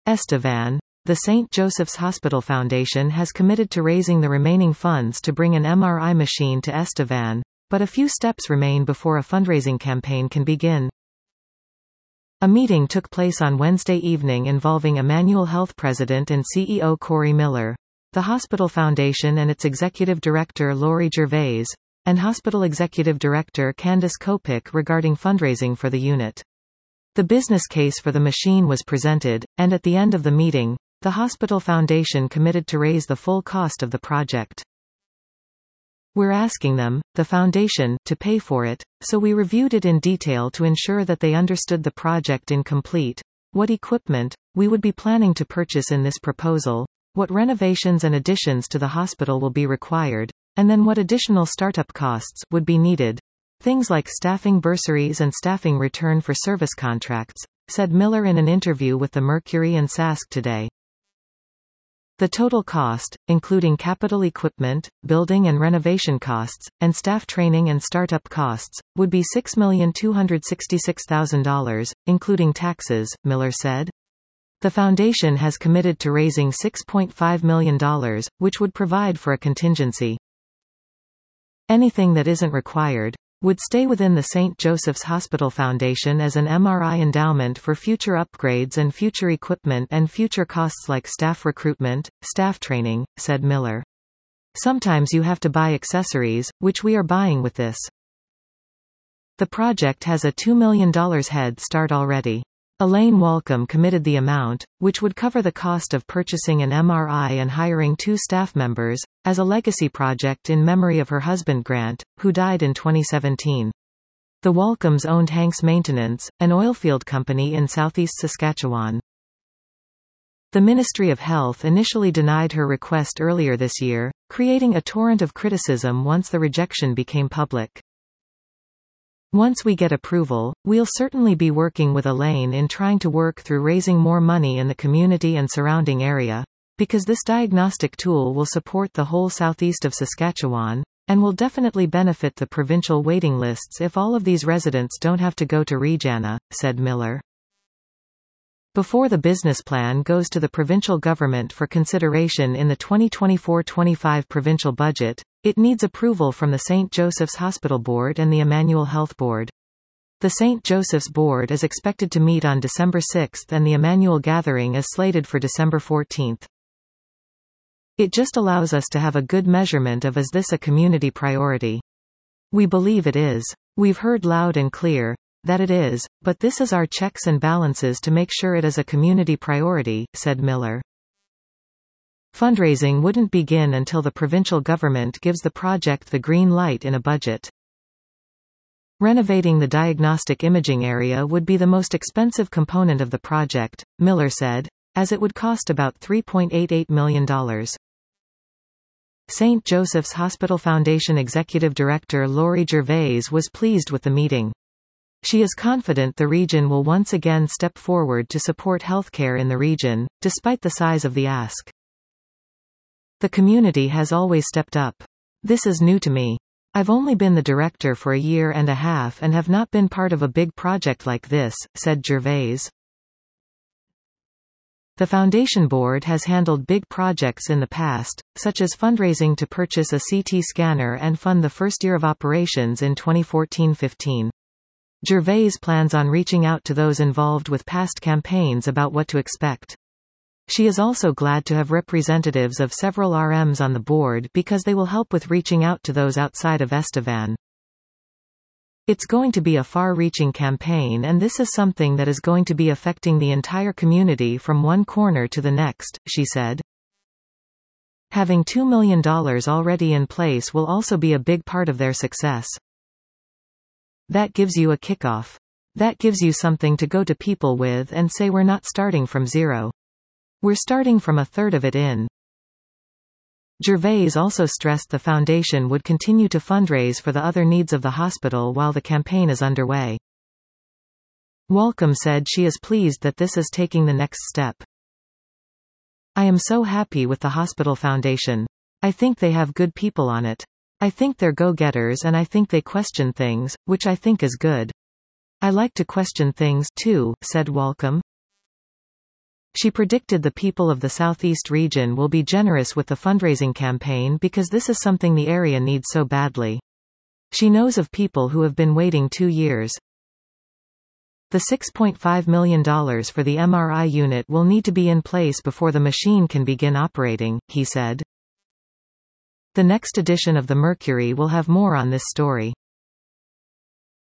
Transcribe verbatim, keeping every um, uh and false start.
Estevan. The Saint Joseph's Hospital Foundation has committed to raising the remaining funds to bring an M R I machine to Estevan, but a few steps remain before a fundraising campaign can begin. A meeting took place on Wednesday evening involving Emmanuel Health President and C E O Corey Miller, the Hospital Foundation and its Executive Director Laurie Gervais, and Hospital Executive Director Candace Kopic regarding fundraising for the unit. The business case for the machine was presented, and at the end of the meeting, the Hospital Foundation committed to raise the full cost of the project. We're asking them, the foundation, to pay for it, so we reviewed it in detail to ensure that they understood the project in complete, what equipment we would be planning to purchase in this proposal, what renovations and additions to the hospital will be required, and then what additional startup costs would be needed. Things like staffing bursaries and staffing return for service contracts, said Miller in an interview with the Mercury and Sask today. The total cost, including capital equipment, building and renovation costs, and staff training and startup costs, would be six million two hundred sixty-six thousand dollars, including taxes, Miller said. The foundation has committed to raising six point five million dollars, which would provide for a contingency. Anything that isn't required would stay within the Saint Joseph's Hospital Foundation as an M R I endowment for future upgrades and future equipment and future costs like staff recruitment, staff training, said Miller. Sometimes you have to buy accessories, which we are buying with this. The project has a two million dollars head start already. Elaine Walcom committed the amount, which would cover the cost of purchasing an M R I and hiring two staff members, as a legacy project in memory of her husband Grant, who died in twenty seventeen. The Walcoms owned Hanks Maintenance, an oilfield company in southeast Saskatchewan. The Ministry of Health initially denied her request earlier this year, creating a torrent of criticism once the rejection became public. Once we get approval, we'll certainly be working with Elaine in trying to work through raising more money in the community and surrounding area, because this diagnostic tool will support the whole southeast of Saskatchewan, and will definitely benefit the provincial waiting lists if all of these residents don't have to go to Regina, said Miller. Before the business plan goes to the provincial government for consideration in the twenty twenty-four twenty-five provincial budget, it needs approval from the Saint Joseph's Hospital Board and the Emmanuel Health Board. The Saint Joseph's Board is expected to meet on December sixth and the Emmanuel Gathering is slated for December fourteenth. It just allows us to have a good measurement of is this a community priority. We believe it is. We've heard loud and clear that it is, but this is our checks and balances to make sure it is a community priority, said Miller. Fundraising wouldn't begin until the provincial government gives the project the green light in a budget. Renovating the diagnostic imaging area would be the most expensive component of the project, Miller said, as it would cost about three point eight eight million dollars. Saint Joseph's Hospital Foundation Executive Director Laurie Gervais was pleased with the meeting. She is confident the region will once again step forward to support healthcare in the region, despite the size of the ask. The community has always stepped up. This is new to me. I've only been the director for a year and a half and have not been part of a big project like this, said Gervais. The Foundation Board has handled big projects in the past, such as fundraising to purchase a C T scanner and fund the first year of operations in twenty fourteen fifteen. Gervais plans on reaching out to those involved with past campaigns about what to expect. She is also glad to have representatives of several R Ms on the board because they will help with reaching out to those outside of Estevan. It's going to be a far-reaching campaign and this is something that is going to be affecting the entire community from one corner to the next, she said. Having two million dollars already in place will also be a big part of their success. That gives you a kickoff. That gives you something to go to people with and say we're not starting from zero. We're starting from a third of it in. Gervais also stressed the foundation would continue to fundraise for the other needs of the hospital while the campaign is underway. Walcom said she is pleased that this is taking the next step. I am so happy with the hospital foundation. I think they have good people on it. I think they're go-getters and I think they question things, which I think is good. I like to question things, too, said Walcom. She predicted the people of the Southeast region will be generous with the fundraising campaign because this is something the area needs so badly. She knows of people who have been waiting two years. The six point five million dollars for the M R I unit will need to be in place before the machine can begin operating, he said. The next edition of the Mercury will have more on this story.